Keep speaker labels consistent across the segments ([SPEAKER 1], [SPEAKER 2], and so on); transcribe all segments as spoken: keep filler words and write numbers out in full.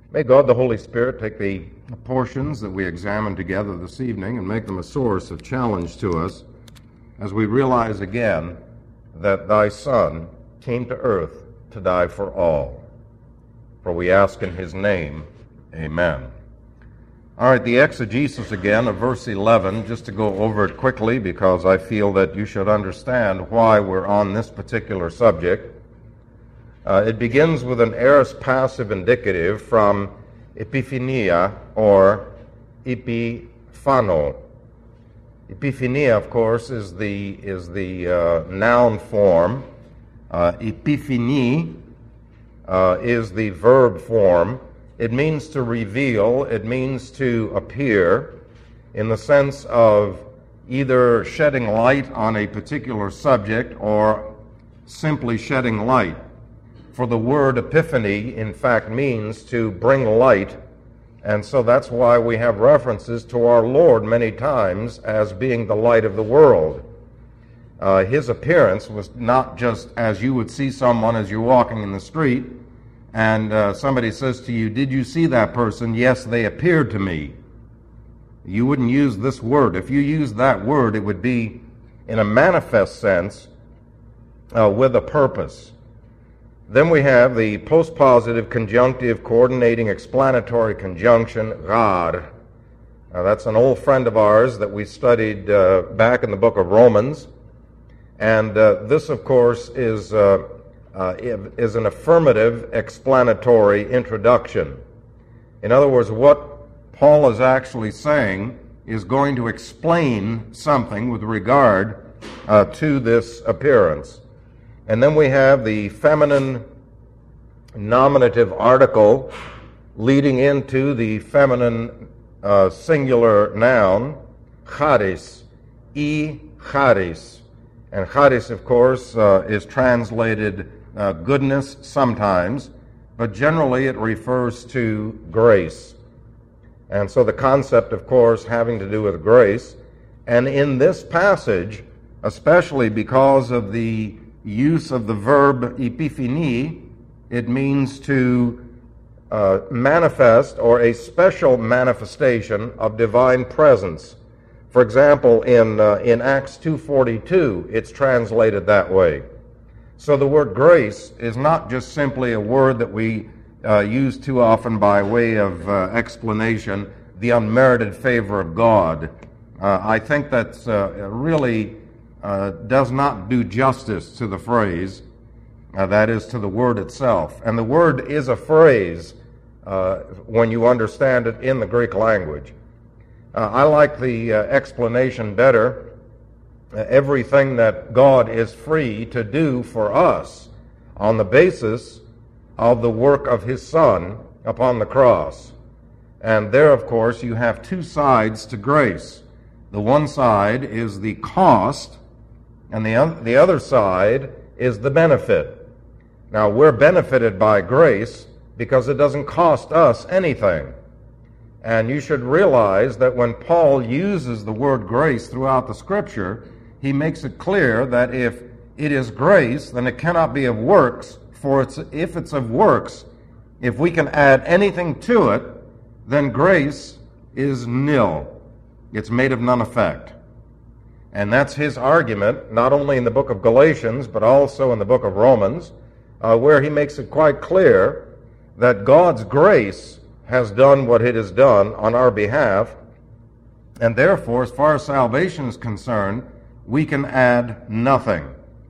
[SPEAKER 1] May God the Holy Spirit take the portions that we examine together this evening and make them a source of challenge to us as we realize again that thy Son came to earth to die for all. For we ask in his name, amen. All right, the exegesis again of verse eleven, just to go over it quickly because I feel that you should understand why we're on this particular subject. Uh, it begins with an aorist passive indicative from epiphania or epiphano. Epiphania, of course, is the is the uh, noun form. Uh, epiphany uh, is the verb form. It means to reveal. It means to appear in the sense of either shedding light on a particular subject or simply shedding light. For the word epiphany, in fact, means to bring light, and so that's why we have references to our Lord many times as being the light of the world. Uh, his appearance was not just as you would see someone as you're walking in the street, and uh, somebody says to you, "Did you see that person?" "Yes, they appeared to me." You wouldn't use this word. If you used that word, it would be in a manifest sense uh, with a purpose. Then we have the postpositive conjunctive coordinating explanatory conjunction, rar. Now, that's an old friend of ours that we studied uh, back in the book of Romans. And uh, this, of course, is, uh, uh, is an affirmative explanatory introduction. In other words, what Paul is actually saying is going to explain something with regard uh, to this appearance. And then we have the feminine nominative article leading into the feminine uh, singular noun, charis, e charis. And charis, of course, uh, is translated uh, goodness sometimes, but generally it refers to grace. And so the concept, of course, having to do with grace. And in this passage, especially because of the use of the verb epiphany, it means to uh, manifest or a special manifestation of divine presence. For example, in uh, in Acts two forty-two, it's translated that way. So the word grace is not just simply a word that we uh, use too often by way of uh, explanation, the unmerited favor of God. Uh, I think that's uh, really Uh, does not do justice to the phrase, uh, that is, to the word itself. And the word is a phrase uh, when you understand it in the Greek language. Uh, I like the uh, explanation better. Uh, everything that God is free to do for us on the basis of the work of his Son upon the cross. And there, of course, you have two sides to grace. The one side is the cost, and the, the other side is the benefit. Now, we're benefited by grace because it doesn't cost us anything. And you should realize that when Paul uses the word grace throughout the Scripture, he makes it clear that if it is grace, then it cannot be of works, for it's, if it's of works, if we can add anything to it, then grace is nil. It's made of none effect. And that's his argument, not only in the book of Galatians, but also in the book of Romans, uh, where he makes it quite clear that God's grace has done what it has done on our behalf, and therefore, as far as salvation is concerned, we can add nothing.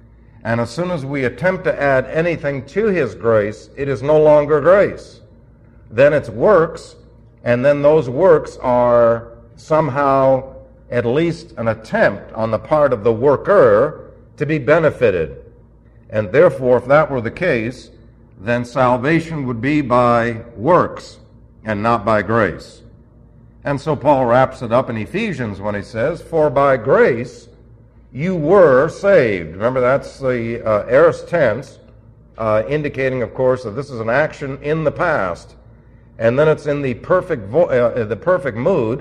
[SPEAKER 1] And as soon as we attempt to add anything to his grace, it is no longer grace. Then it's works, and then those works are somehow at least an attempt on the part of the worker to be benefited. And therefore, if that were the case, then salvation would be by works and not by grace. And so Paul wraps it up in Ephesians when he says, "For by grace you were saved." Remember, that's the uh, aorist tense, uh, indicating, of course, that this is an action in the past. And then it's in the perfect vo- uh, the perfect mood.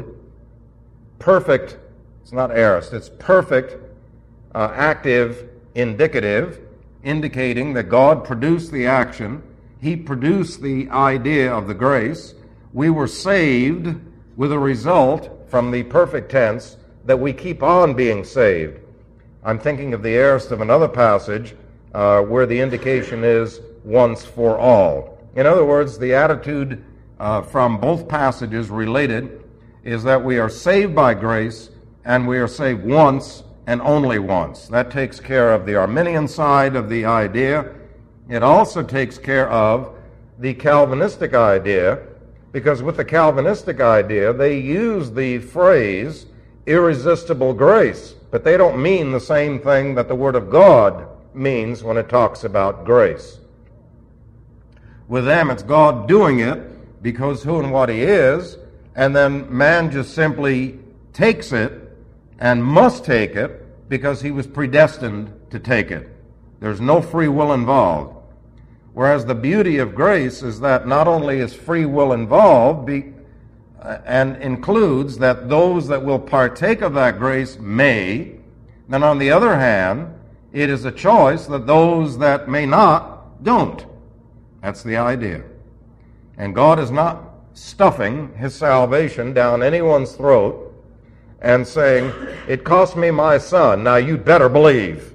[SPEAKER 1] Perfect, it's not aorist, it's perfect, uh, active, indicative, indicating that God produced the action he produced the idea of the grace. We were saved with a result from the perfect tense that we keep on being saved. I'm thinking of the aorist of another passage uh, where the indication is once for all. In other words, the attitude uh, from both passages related is that we are saved by grace and we are saved once and only once. That takes care of the Arminian side of the idea. It also takes care of the Calvinistic idea, because with the Calvinistic idea, they use the phrase irresistible grace, but they don't mean the same thing that the Word of God means when it talks about grace. With them, it's God doing it because who and what He is, and then man just simply takes it and must take it because he was predestined to take it. There's no free will involved. Whereas the beauty of grace is that not only is free will involved, be, uh, and includes that those that will partake of that grace may, then on the other hand, it is a choice that those that may not, don't. That's the idea. And God is not stuffing His salvation down anyone's throat and saying, it cost me my son, now you'd better believe.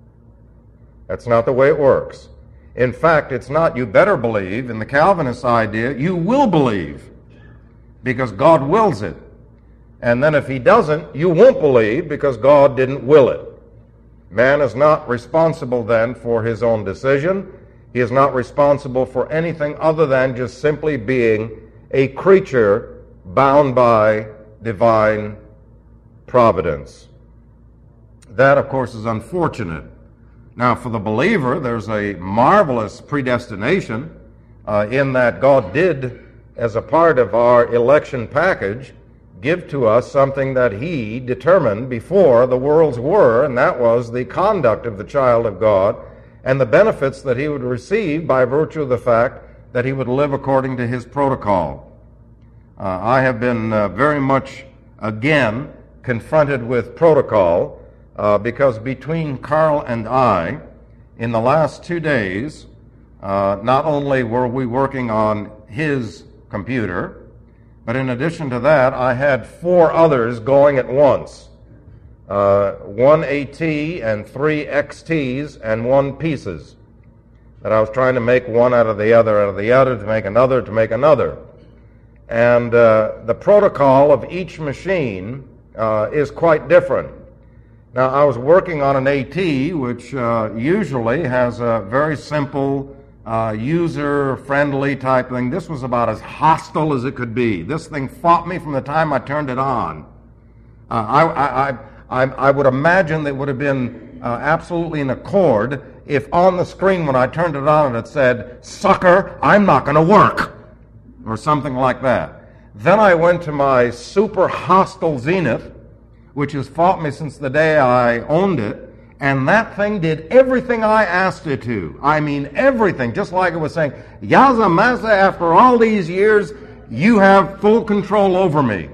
[SPEAKER 1] That's not the way it works. In fact, it's not you better believe. In the Calvinist idea, you will believe because God wills it. And then if He doesn't, you won't believe because God didn't will it. Man is not responsible then for his own decision. He is not responsible for anything other than just simply being a creature bound by divine providence. That, of course, is unfortunate. Now, for the believer, there's a marvelous predestination uh, in that God did, as a part of our election package, give to us something that He determined before the worlds were, and that was the conduct of the child of God and the benefits that he would receive by virtue of the fact that he would live according to His protocol. Uh, I have been uh, very much, again, confronted with protocol uh, because between Carl and I, in the last two days, uh, not only were we working on his computer, but in addition to that, I had four others going at once. Uh, one AT and three X Ts and one pieces. That I was trying to make one out of the other, out of the other, to make another, to make another. And uh, the protocol of each machine uh, is quite different. Now, I was working on an AT, which uh, usually has a very simple, uh, user-friendly type thing. This was about as hostile as it could be. This thing fought me from the time I turned it on. Uh, I, I, I, I, I would imagine that it would have been uh, absolutely in accord if on the screen when I turned it on it said, "Sucker, I'm not going to work," or something like that. Then I went to my super hostile Zenith, which has fought me since the day I owned it, and that thing did everything I asked it to. I mean everything, just like it was saying, "Yaza Masa, after all these years, you have full control over me."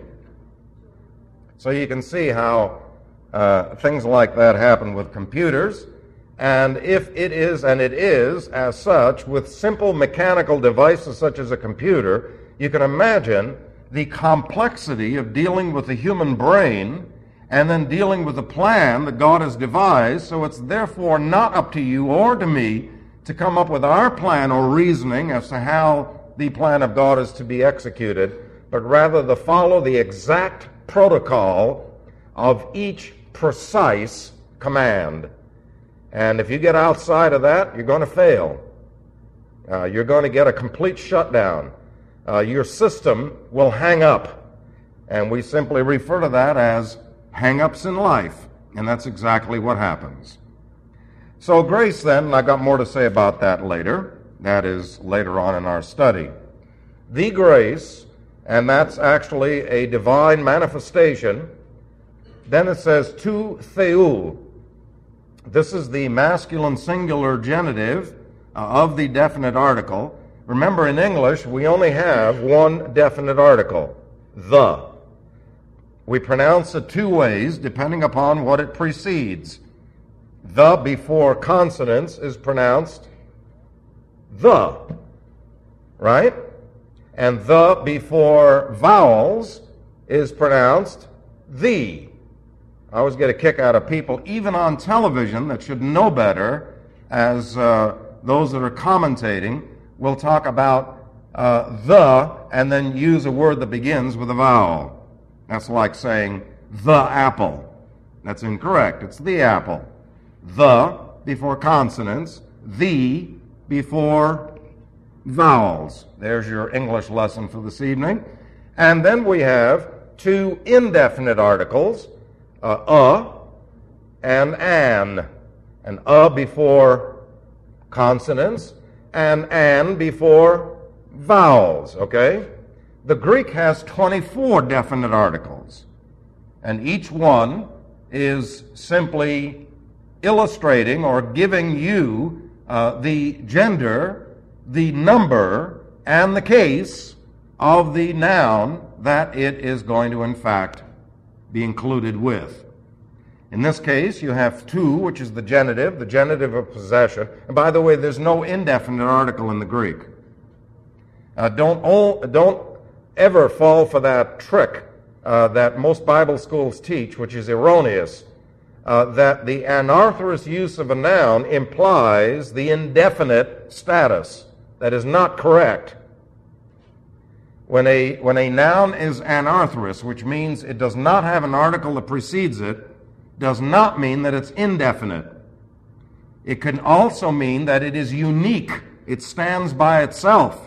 [SPEAKER 1] So you can see how uh, things like that happen with computers. And if it is, and it is, as such, with simple mechanical devices such as a computer, you can imagine the complexity of dealing with the human brain and then dealing with the plan that God has devised. So it's therefore not up to you or to me to come up with our plan or reasoning as to how the plan of God is to be executed, but rather to follow the exact protocol of each precise command. And if you get outside of that, you're going to fail. Uh, you're going to get a complete shutdown. Uh, your system will hang up. And we simply refer to that as hang-ups in life. And that's exactly what happens. So grace then, and I've got more to say about that later. That is later on in our study. The grace, and that's actually a divine manifestation. Then it says tu theou. This is the masculine singular genitive uh, of the definite article. Remember, in English, we only have one definite article, the. We pronounce it two ways, depending upon what it precedes. The before consonants is pronounced the. right? And the before vowels is pronounced the. I always get a kick out of people, even on television, that should know better, as uh, those that are commentating will talk about uh, the and then use a word that begins with a vowel. That's like saying the apple. That's incorrect. It's the apple. The before consonants, the before vowels. There's your English lesson for this evening. And then we have two indefinite articles, uh, a and an. An a before consonants and an before vowels, okay? The Greek has twenty-four definite articles, and each one is simply illustrating or giving you uh, the gender, the number, and the case of the noun that it is going to, in fact, be included with. In this case, you have two, which is the genitive, the genitive of possession. And by the way, there's no indefinite article in the Greek. Uh, don't, all, don't ever fall for that trick uh, that most Bible schools teach, which is erroneous, uh, that the anarthrous use of a noun implies the indefinite status. That is not correct. When a, when a noun is anarthrous, which means it does not have an article that precedes it, does not mean that it's indefinite. It can also mean that it is unique. It stands by itself.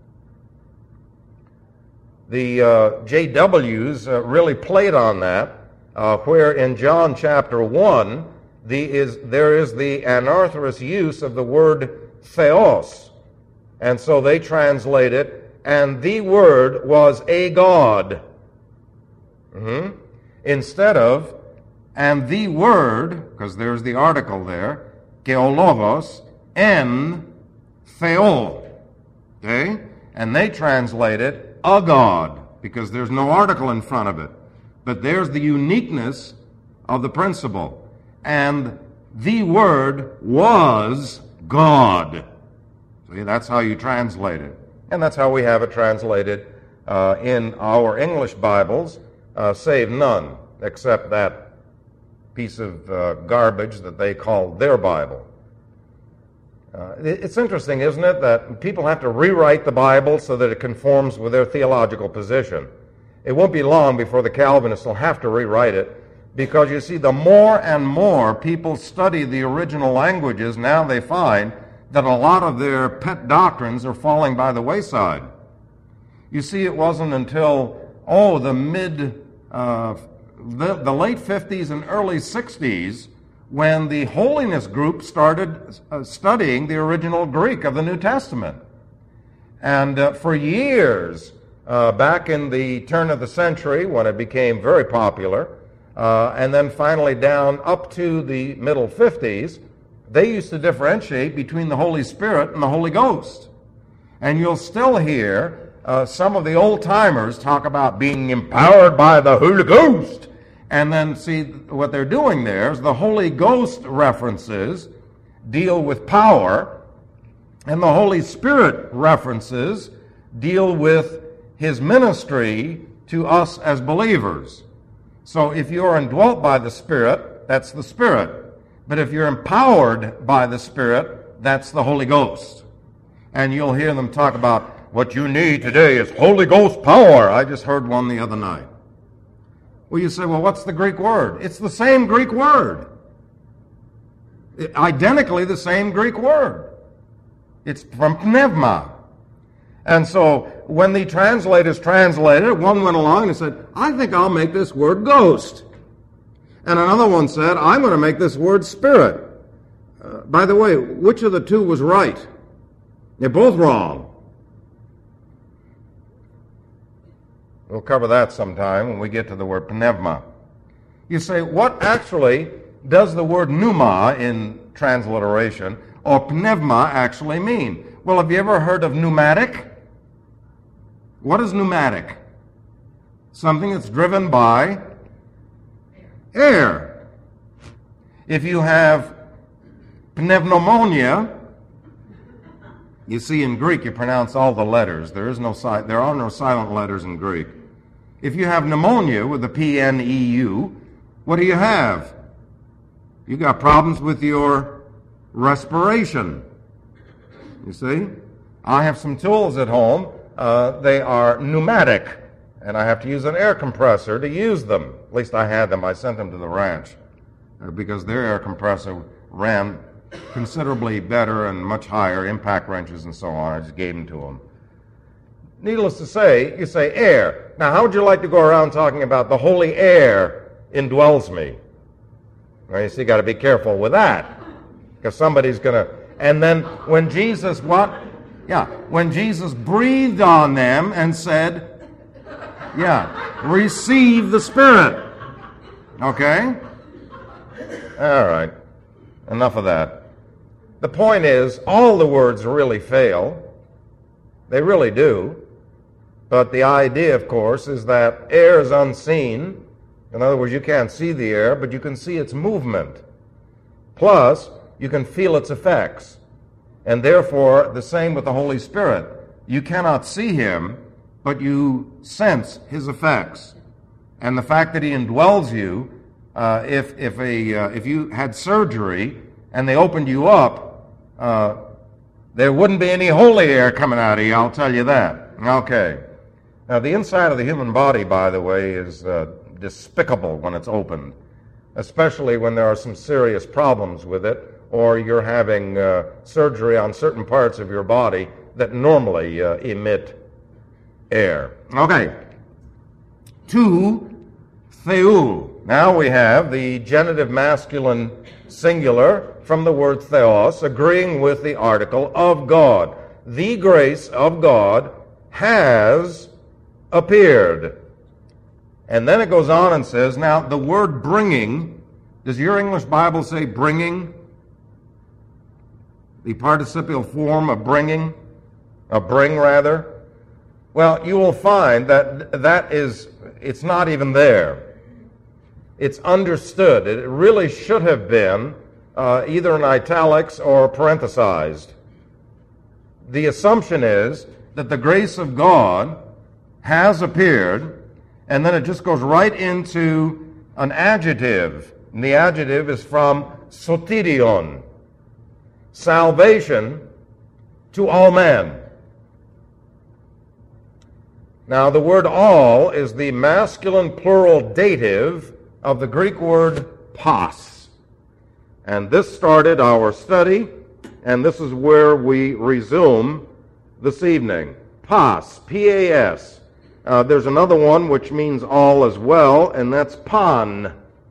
[SPEAKER 1] The uh, J Ws uh, really played on that, uh, where in John chapter one, the is, there is the anarthrous use of the word theos. And so they translate it, and the Word was a God. Mm-hmm. Instead of, and the Word, because there's the article there, geologos, en theo. Okay? And they translate it, a God, because there's no article in front of it. But there's the uniqueness of the principle. And the Word was God. See, that's how you translate it. And that's how we have it translated uh, in our English Bibles, uh, save none, except that piece of uh, garbage that they call their Bible. Uh, it's interesting, isn't it, that people have to rewrite the Bible so that it conforms with their theological position. It won't be long before the Calvinists will have to rewrite it, because you see, the more and more people study the original languages, now they find that a lot of their pet doctrines are falling by the wayside. You see, it wasn't until, oh, the mid, uh, the, the late fifties and early sixties when the holiness group started uh, studying the original Greek of the New Testament. And uh, for years, uh, back in the turn of the century, when it became very popular, uh, and then finally down up to the middle fifties, they used to differentiate between the Holy Spirit and the Holy Ghost. And you'll still hear uh, some of the old-timers talk about being empowered by the Holy Ghost. And then, see, what they're doing there is the Holy Ghost references deal with power, and the Holy Spirit references deal with His ministry to us as believers. So if you're indwelt by the Spirit, that's the Spirit. But if you're empowered by the Spirit, that's the Holy Ghost. And you'll hear them talk about, what you need today is Holy Ghost power. I just heard one the other night. Well, you say, well, what's the Greek word? It's the same Greek word. Identically the same Greek word. It's from pneuma. And so when the translators translated it, one went along and said, I think I'll make this word ghost. And another one said, I'm going to make this word spirit. Uh, by the way, which of the two was right? They're both wrong. We'll cover that sometime when we get to the word pneuma. You say, what actually does the word pneuma in transliteration or pneuma actually mean? Well, have you ever heard of pneumatic? What is pneumatic? Something that's driven by air. If you have pneumonia, You see, in Greek, you pronounce all the letters. There is no si- there are no silent letters in Greek. If you have pneumonia with the P N E U, what do you have? You got problems with your respiration. You see? I have some tools at home. Uh, they are pneumatic, and I have to use an air compressor to use them. At least I had them. I sent them to the ranch uh, because their air compressor ran considerably better and much higher, impact wrenches and so on. I just gave them to them. Needless to say, you say air. Now, how would you like to go around talking about the holy air indwells me? Well, you see, you got to be careful with that, because somebody's going to... And then when Jesus, what? Yeah, when Jesus breathed on them and said, yeah, receive the Spirit. Okay? All right. Enough of that. The point is, all the words really fail. They really do. But the idea, of course, is that air is unseen. In other words, you can't see the air, but you can see its movement. Plus, you can feel its effects. And therefore, the same with the Holy Spirit. You cannot see Him, but you sense His effects. And the fact that He indwells you, uh, if, if, a, uh, if you had surgery and they opened you up, uh, there wouldn't be any holy air coming out of you, I'll tell you that. Okay. Now, the inside of the human body, by the way, is uh, despicable when it's opened, especially when there are some serious problems with it, or you're having uh, surgery on certain parts of your body that normally uh, emit air. Okay. To theou. Now we have the genitive masculine singular from the word theos, agreeing with the article of God. The grace of God has appeared. And then it goes on and says, now the word bringing, does your English Bible say bringing? The participial form of bringing, of bring rather? Well, you will find that that is, it's not even there. It's understood. It really should have been uh, either in italics or parenthesized. The assumption is that the grace of God has appeared, and then it just goes right into an adjective. And the adjective is from soterion, salvation to all men. Now, the word all is the masculine plural dative of the Greek word pas. And this started our study, and this is where we resume this evening. Pas, P A S. Uh, there's another one which means all as well, and that's pan.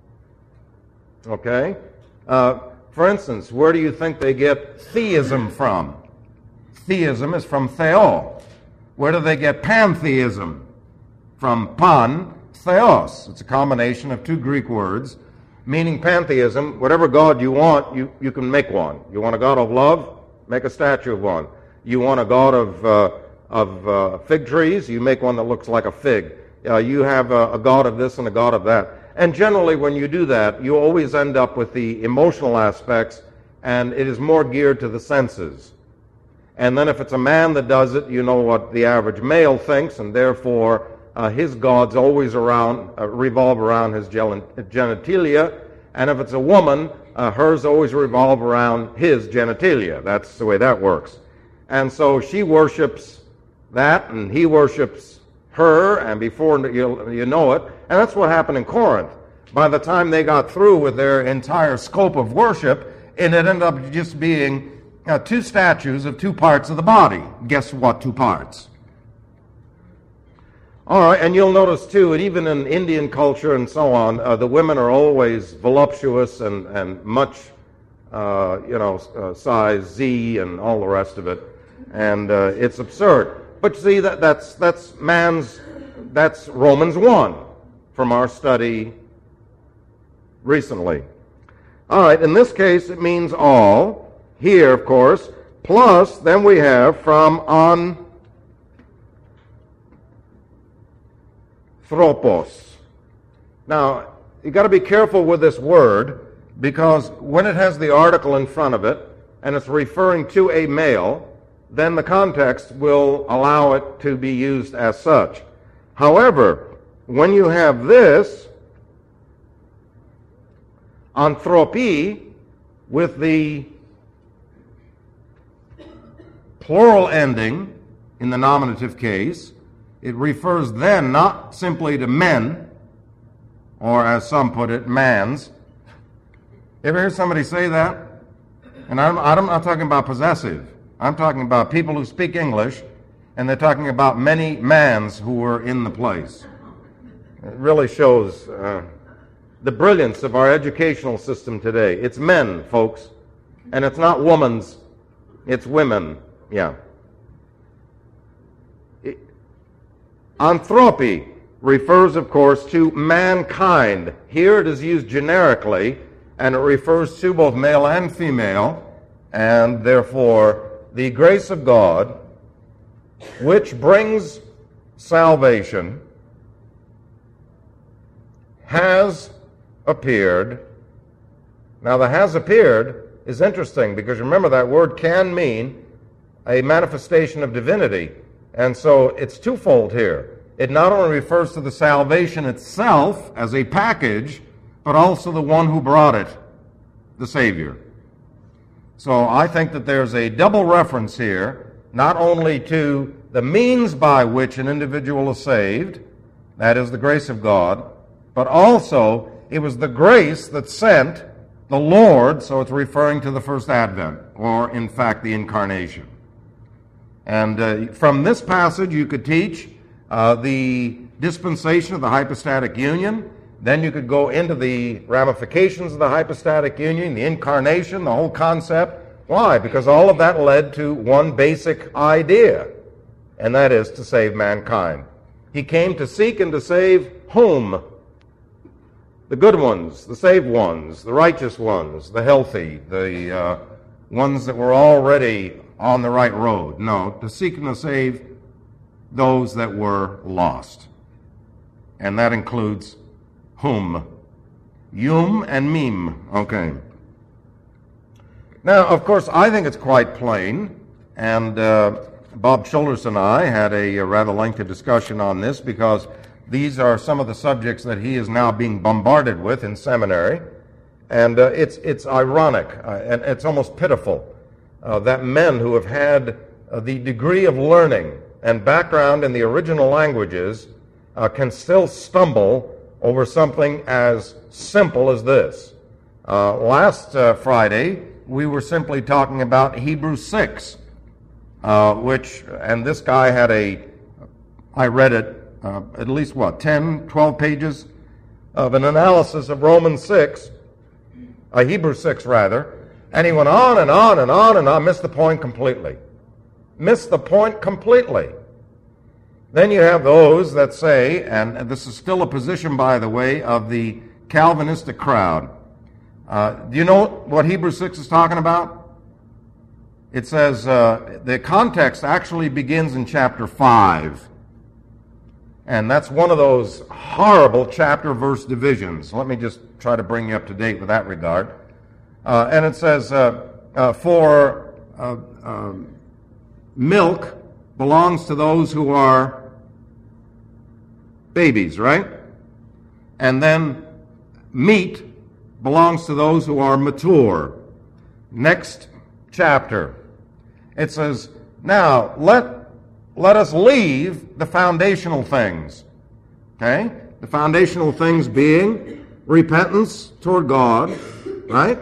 [SPEAKER 1] Okay? Uh, for instance, where do you think they get theism from? Theism is from theo. Where do they get pantheism? From pan, theos. It's a combination of two Greek words, meaning pantheism. Whatever God you want, you, you can make one. You want a God of love? Make a statue of one. You want a God of... Uh, of uh, fig trees, you make one that looks like a fig. Uh, you have a, a god of this and a god of that. And generally when you do that, you always end up with the emotional aspects, and it is more geared to the senses. And then if it's a man that does it, you know what the average male thinks, and therefore uh, his gods always around uh, revolve around his genitalia. And if it's a woman, uh, hers always revolve around his genitalia. That's the way that works. And so she worships that, and he worships her, and before you, you know it, and that's what happened in Corinth. By the time they got through with their entire scope of worship, it ended up just being uh, two statues of two parts of the body. Guess what two parts? All right, and you'll notice too, and even in Indian culture and so on, uh, the women are always voluptuous and, and much, uh, you know, uh, size Z and all the rest of it, and uh, it's absurd. But see, that, that's, that's man's, that's Romans one from our study recently. All right, in this case, it means all. Here, of course, plus, then we have from anthropos. Now, you got to be careful with this word, because when it has the article in front of it, and it's referring to a male, then the context will allow it to be used as such. However, when you have this, anthropy, with the plural ending in the nominative case, it refers then not simply to men, or as some put it, mans. Ever hear somebody say that? And I'm, I'm not talking about possessive. I'm talking about people who speak English, and they're talking about many mans who were in the place. It really shows uh, the brilliance of our educational system today. It's men, folks, and it's not women's, it's women. Yeah. It, anthropy refers, of course, to mankind. Here it is used generically, and it refers to both male and female, and therefore the grace of God, which brings salvation, has appeared. Now, the has appeared is interesting because remember that word can mean a manifestation of divinity. And so it's twofold here. It not only refers to the salvation itself as a package, but also the one who brought it, the Savior. So I think that there's a double reference here, not only to the means by which an individual is saved, that is the grace of God, but also it was the grace that sent the Lord, so it's referring to the first advent, or in fact the incarnation. And uh, from this passage you could teach uh, the dispensation of the hypostatic union. Then you could go into the ramifications of the hypostatic union, the incarnation, the whole concept. Why? Because all of that led to one basic idea, and that is to save mankind. He came to seek and to save whom? The good ones, the saved ones, the righteous ones, the healthy, the uh, ones that were already on the right road. No, to seek and to save those that were lost. And that includes whom? Yum and mim. Okay. Now, of course, I think it's quite plain, and uh, Bob Childers and I had a, a rather lengthy discussion on this because these are some of the subjects that he is now being bombarded with in seminary, and uh, it's it's ironic uh, and it's almost pitiful uh, that men who have had uh, the degree of learning and background in the original languages uh, can still stumble over something as simple as this. Uh, last uh, Friday, we were simply talking about Hebrews six, uh, which, and this guy had a, I read it, uh, at least what, ten, twelve pages of an analysis of Romans six, uh, Hebrews six rather, and he went on and on and on and on, missed the point completely. Missed the point completely. Then you have those that say, and this is still a position, by the way, of the Calvinistic crowd. Uh, do you know what Hebrews six is talking about? It says, uh, the context actually begins in chapter five. And that's one of those horrible chapter-verse divisions. Let me just try to bring you up to date with that regard. Uh, and it says, uh, uh, for uh, uh, milk belongs to those who are babies, right? And then meat belongs to those who are mature. Next chapter, it says, now let let us leave the foundational things. Okay? The foundational things being repentance toward God, right?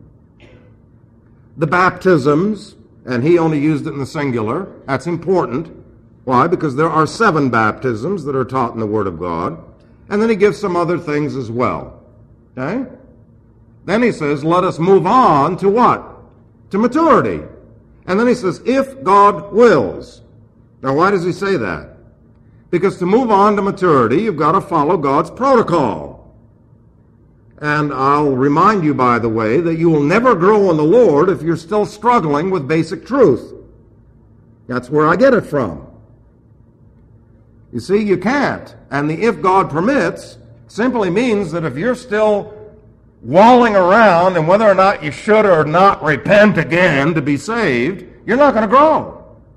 [SPEAKER 1] The baptisms, and he only used it in the singular. That's important. Why? Because there are seven baptisms that are taught in the Word of God. And then he gives some other things as well. Okay? Then he says, let us move on to what? To maturity. And then he says, if God wills. Now, why does he say that? Because to move on to maturity, you've got to follow God's protocol. And I'll remind you, by the way, that you will never grow in the Lord if you're still struggling with basic truth. That's where I get it from. You see, you can't. And the if God permits simply means that if you're still walling around and whether or not you should or not repent again to be saved, you're not going to grow.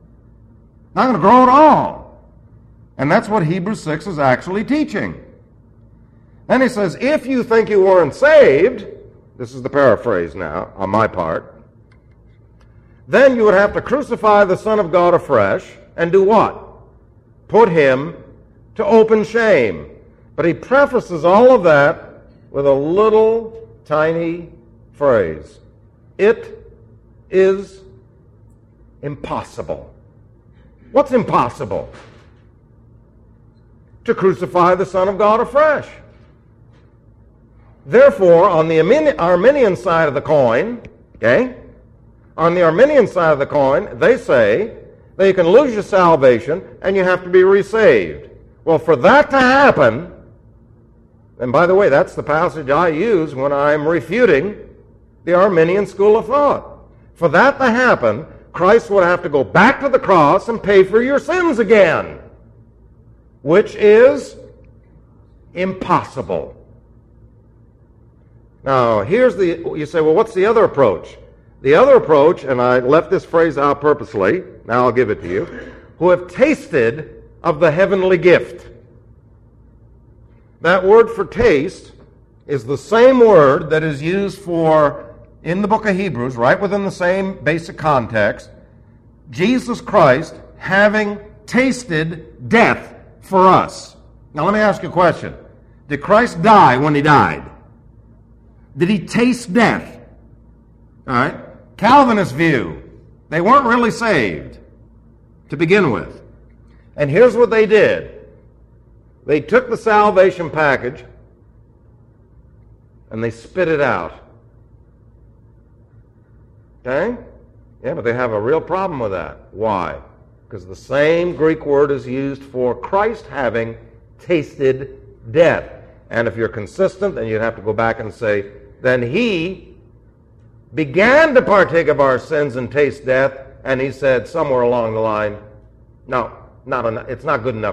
[SPEAKER 1] Not going to grow at all. And that's what Hebrews six is actually teaching. Then he says, if you think you weren't saved, this is the paraphrase now on my part, then you would have to crucify the Son of God afresh and do what? Put him to open shame. But he prefaces all of that with a little tiny phrase. It is impossible. What's impossible? To crucify the Son of God afresh. Therefore, on the Arminian side of the coin, okay, on the Arminian side of the coin, they say that you can lose your salvation and you have to be resaved. Well, for that to happen, and by the way, that's the passage I use when I'm refuting the Arminian school of thought. For that to happen, Christ would have to go back to the cross and pay for your sins again, which is impossible. Now, here's the, you say, well, what's the other approach? The other approach, and I left this phrase out purposely, now I'll give it to you, who have tasted of the heavenly gift. That word for taste is the same word that is used for, in the book of Hebrews, right within the same basic context, Jesus Christ having tasted death for us. Now let me ask you a question. Did Christ die when he died? Did he taste death? All right. Calvinist view, they weren't really saved to begin with. And here's what they did. They took the salvation package and they spit it out. Okay? Yeah, but they have a real problem with that. Why? Because the same Greek word is used for Christ having tasted death. And if you're consistent, then you'd have to go back and say, then he began to partake of our sins and taste death, and he said somewhere along the line, no, not enough, it's not good enough.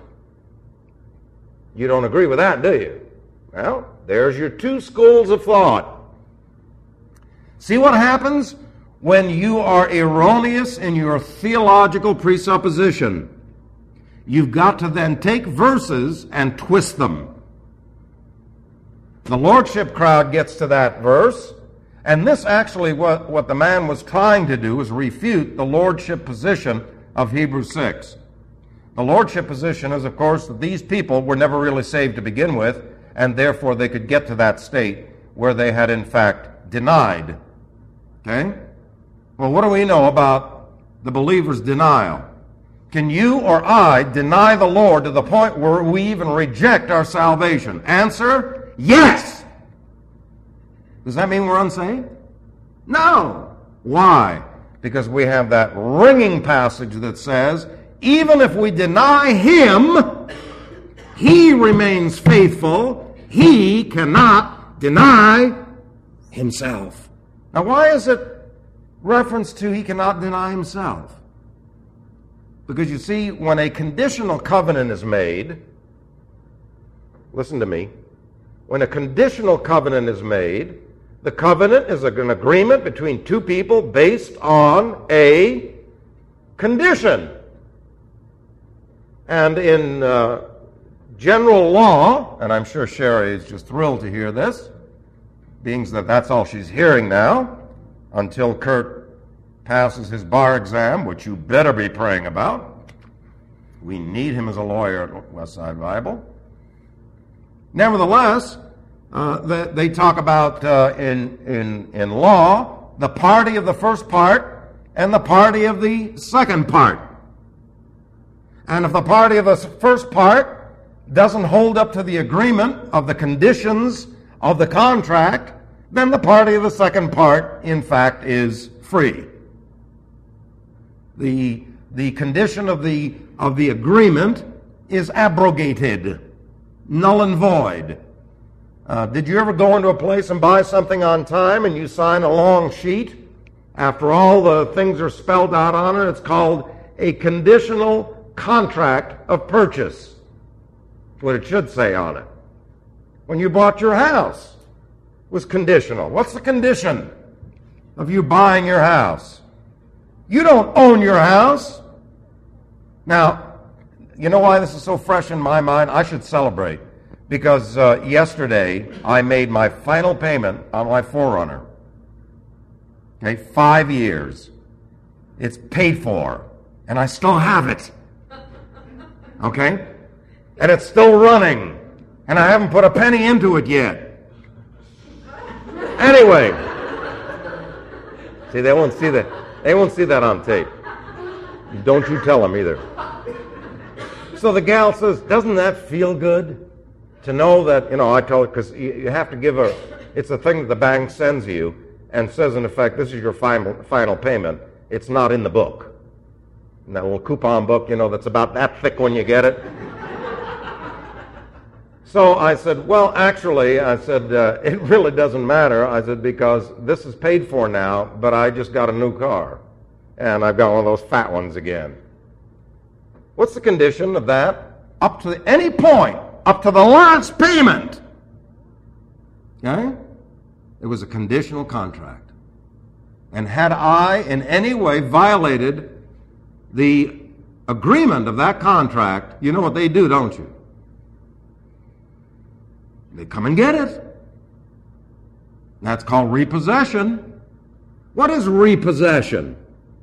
[SPEAKER 1] You don't agree with that, do you? Well, there's your two schools of thought. See what happens when you are erroneous in your theological presupposition? You've got to then take verses and twist them. The Lordship crowd gets to that verse, and this actually what, what the man was trying to do is refute the Lordship position of Hebrews six. The Lordship position is, of course, that these people were never really saved to begin with, and therefore they could get to that state where they had in fact denied. Okay? Well, what do we know about the believer's denial? Can you or I deny the Lord to the point where we even reject our salvation? Answer, yes! Does that mean we're unsaved? No! Why? Because we have that ringing passage that says, even if we deny him, he remains faithful. He cannot deny himself. Now, why is it reference to he cannot deny himself? Because you see, when a conditional covenant is made, listen to me, when a conditional covenant is made, the covenant is an agreement between two people based on a condition. And in uh, general law, and I'm sure Sherry is just thrilled to hear this, being that that's all she's hearing now, until Kurt passes his bar exam, which you better be praying about. We need him as a lawyer at Westside Bible. Nevertheless, uh, they, they talk about uh, in, in, in law the party of the first part and the party of the second part. And if the party of the first part doesn't hold up to the agreement of the conditions of the contract, then the party of the second part, in fact, is free. The, the condition of the, of the agreement is abrogated, null and void. Uh, did you ever go into a place and buy something on time and you sign a long sheet? After all the things are spelled out on it, it's called a conditional contract of purchase. That's what it should say on it. When you bought your house, it was conditional. What's the condition of you buying your house? You don't own your house. Now, you know why this is so fresh in my mind? I should celebrate. Because uh, yesterday I made my final payment on my Forerunner. Okay, five years. It's paid for. And I still have it. Okay? And it's still running. And I haven't put a penny into it yet. Anyway. See, they won't see that. They won't see that on tape. Don't you tell them either. So the gal says, doesn't that feel good? To know that, you know, I tell it, because you have to give a, it's a thing that the bank sends you and says, in effect, this is your final, final payment. It's not in the book. And that little coupon book, you know, that's about that thick when you get it. So I said, well, actually, I said, uh, it really doesn't matter. I said, because this is paid for now, but I just got a new car. And I've got one of those fat ones again. What's the condition of that? Up to any point, up to the last payment. Okay? It was a conditional contract. And had I in any way violated the agreement of that contract, you know what they do, don't you? They come and get it. That's called repossession. What is repossession?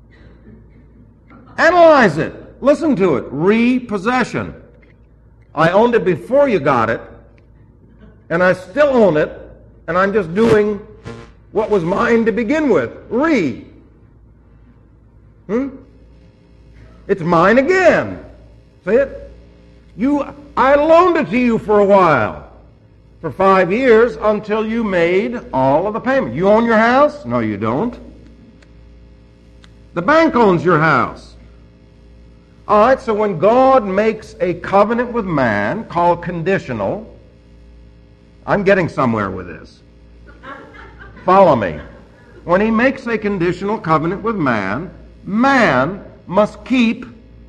[SPEAKER 1] Analyze it. Listen to it. Repossession. I owned it before you got it, and I still own it, and I'm just doing what was mine to begin with. Re. Hmm? It's mine again. See it? You, I loaned it to you for a while, for five years, until you made all of the payment. You own your house? No, you don't. The bank owns your house. All right, so when God makes a covenant with man called conditional, I'm getting somewhere with this. Follow me. When he makes a conditional covenant with man, man must keep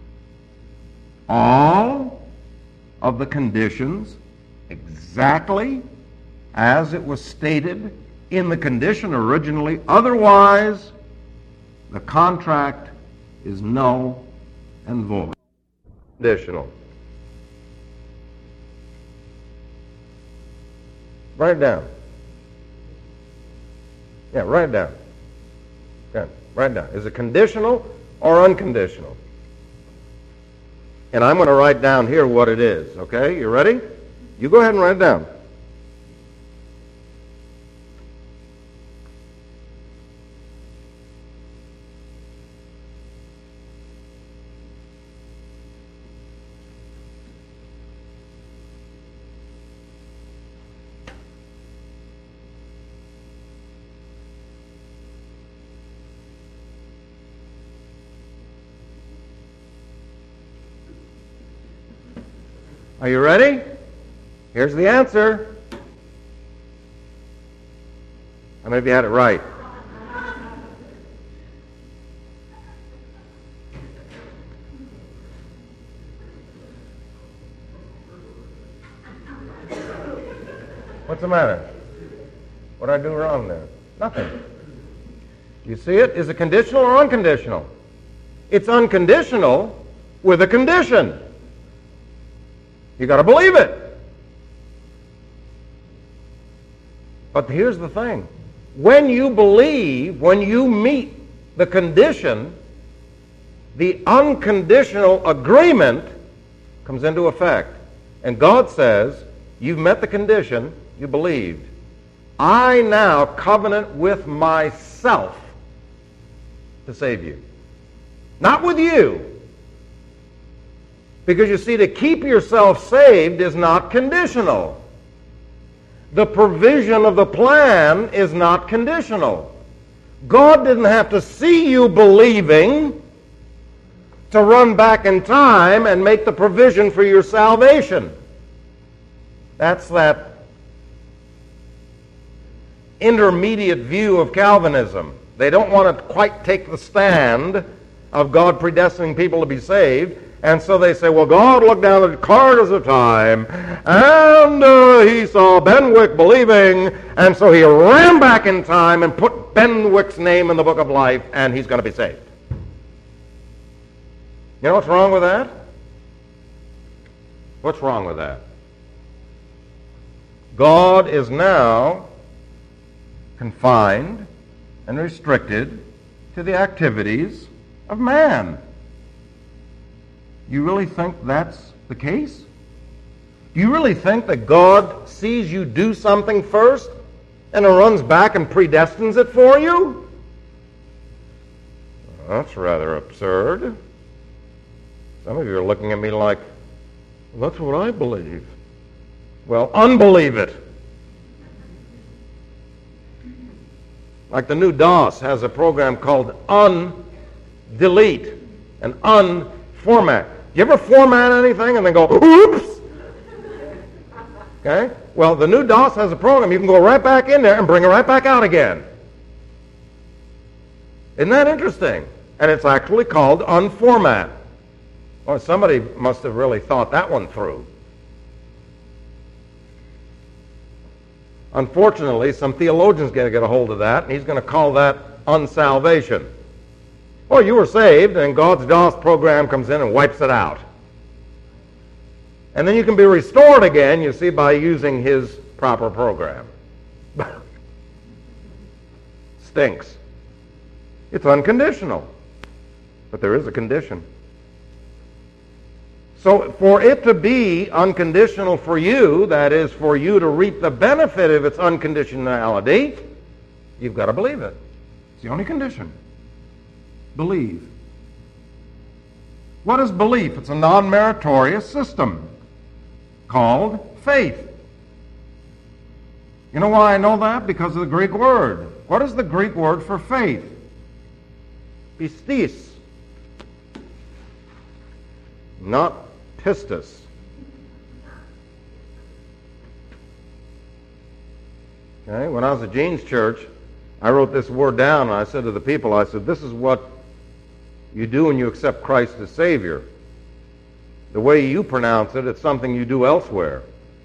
[SPEAKER 1] all of the conditions exactly as it was stated in the condition originally. Otherwise, the contract is null and void. Conditional. Write it down. Yeah, write it down. Yeah, write it down. Is it conditional or unconditional? And I'm going to write down here what it is, okay? You ready? You go ahead and write it down. Are you ready? Here's the answer. How many of you had it right? What's the matter? What did I do wrong there? Nothing. You see it? Is it conditional or unconditional? It's unconditional with a condition. You got to believe it. But here's the thing. When you believe, when you meet the condition, the unconditional agreement comes into effect. And God says, you've met the condition, you believed. I now covenant with myself to save you. Not with you. Because you see, to keep yourself saved is not conditional. The provision of the plan is not conditional. God didn't have to see you believing to run back in time and make the provision for your salvation. That's that intermediate view of Calvinism. They don't want to quite take the stand of God predestining people to be saved. And so they say, well, God looked down at the corridors of time, and uh, he saw Benwick believing, and so he ran back in time and put Benwick's name in the book of life, and he's going to be saved. You know what's wrong with that? What's wrong with that? God is now confined and restricted to the activities of man. You really think that's the case? Do you really think that God sees you do something first and then runs back and predestines it for you? That's rather absurd. Some of you are looking at me like, well, that's what I believe. Well, unbelieve it. Like the new DOS has a program called undelete and unformat. You ever format anything and then go, oops? Okay? Well, the new DOS has a program. You can go right back in there and bring it right back out again. Isn't that interesting? And it's actually called unformat. Well, somebody must have really thought that one through. Unfortunately, some theologian's going to get a hold of that, and he's going to call that unsalvation. Well, you were saved, and God's DOS program comes in and wipes it out. And then you can be restored again, you see, by using his proper program. Stinks. It's unconditional. But there is a condition. So for it to be unconditional for you, that is, for you to reap the benefit of its unconditionality, you've got to believe it. It's the only condition. Believe. What is belief? It's a non-meritorious system called faith. You know why I know that? Because of the Greek word. What is the Greek word for faith? Pistis. Not pistis. Okay, when I was at Gene's church, I wrote this word down, and I said to the people, I said, this is what you do when you accept Christ as Savior. The way you pronounce it, it's something you do elsewhere.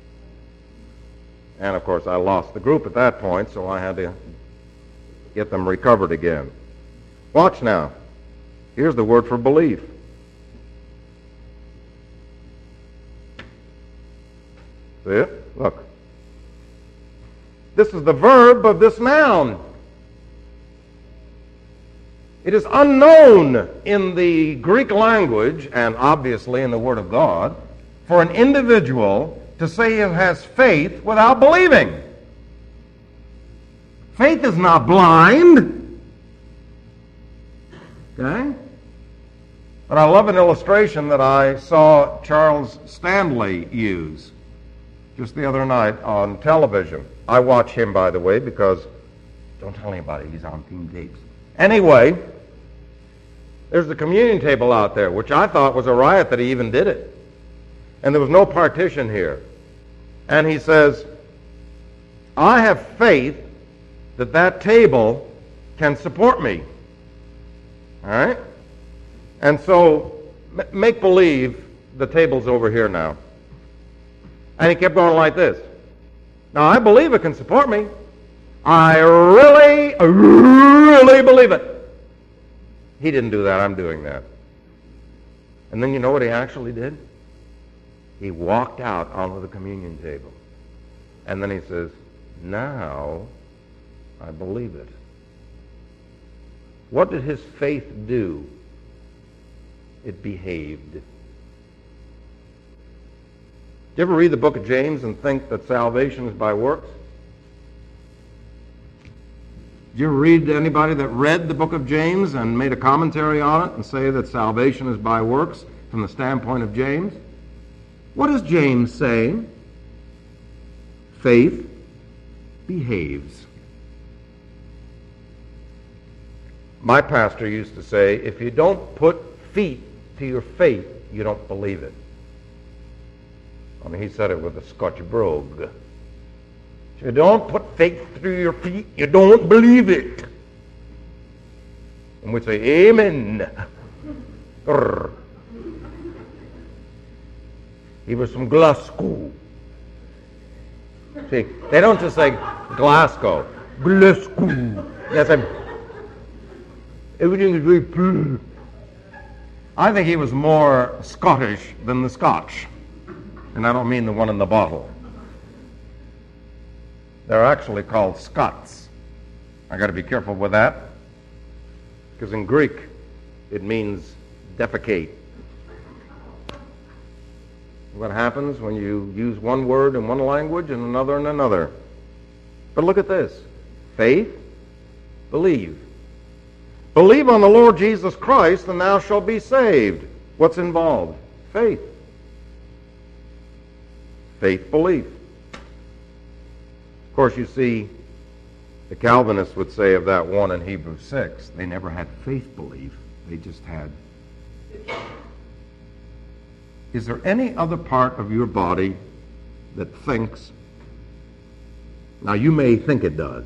[SPEAKER 1] And, of course, I lost the group at that point, so I had to get them recovered again. Watch now. Here's the word for belief. See it? Look. This is the verb of this noun. It is unknown in the Greek language, and obviously in the Word of God, for an individual to say he has faith without believing. Faith is not blind. Okay? But I love an illustration that I saw Charles Stanley use just the other night on television. I watch him, by the way, because, don't tell anybody, he's on Team Tapes. Anyway, there's the communion table out there, which I thought was a riot that he even did it. And there was no partition here. And he says, I have faith that that table can support me. All right? And so, m- make believe the table's over here now. And he kept going like this. Now, I believe it can support me. I really, really believe it. He didn't do that. I'm doing that. And then you know what he actually did? He walked out onto the communion table. And then he says, now I believe it. What did his faith do? It behaved. Did you ever read the book of James and think that salvation is by works? Did you ever read anybody that read the book of James and made a commentary on it and say that salvation is by works from the standpoint of James? What does James say? Faith behaves. My pastor used to say, if you don't put feet to your faith, you don't believe it. I mean, he said it with a Scotch brogue. If you don't put faith through your feet, you don't believe it. And we say, amen. Grr. He was from Glasgow. See, they don't just say Glasgow. Glasgow. They say, everything is very pure. I think he was more Scottish than the Scotch. And I don't mean the one in the bottle. They're actually called Scots. I got to be careful with that, because in Greek it means defecate. What happens when you use one word in one language and another in another? But look at this. Faith, believe. Believe on the Lord Jesus Christ and thou shalt be saved. What's involved? Faith. Faith, belief. Of course, you see, the Calvinists would say of that one in Hebrews six, they never had faith belief, they just had. Is there any other part of your body that thinks? Now, you may think it does.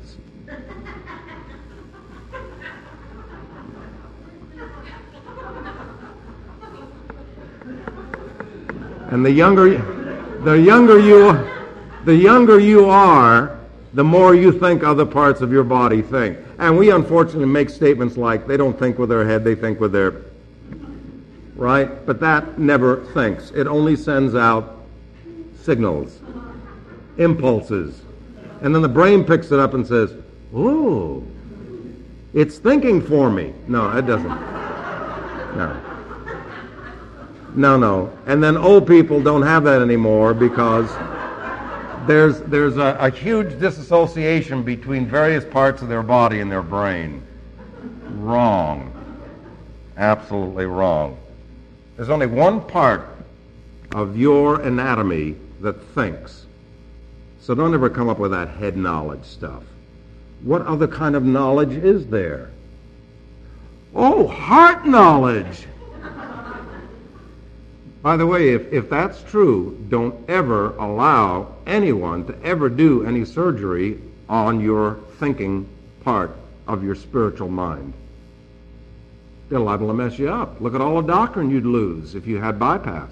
[SPEAKER 1] And the younger, the younger you, the younger you are, the more you think other parts of your body think. And we unfortunately make statements like, they don't think with their head, they think with their, right? But that never thinks. It only sends out signals, impulses. And then the brain picks it up and says, "Ooh, it's thinking for me." No, it doesn't. No. No, no. And then old people don't have that anymore because there's there's a, a huge disassociation between various parts of their body and their brain. Wrong. Absolutely wrong. There's only one part of your anatomy that thinks. So don't ever come up with that head knowledge stuff. What other kind of knowledge is there? Oh, heart knowledge. By the way, if, if that's true, don't ever allow anyone to ever do any surgery on your thinking part of your spiritual mind. They're liable to mess you up. Look at all the doctrine you'd lose if you had bypass.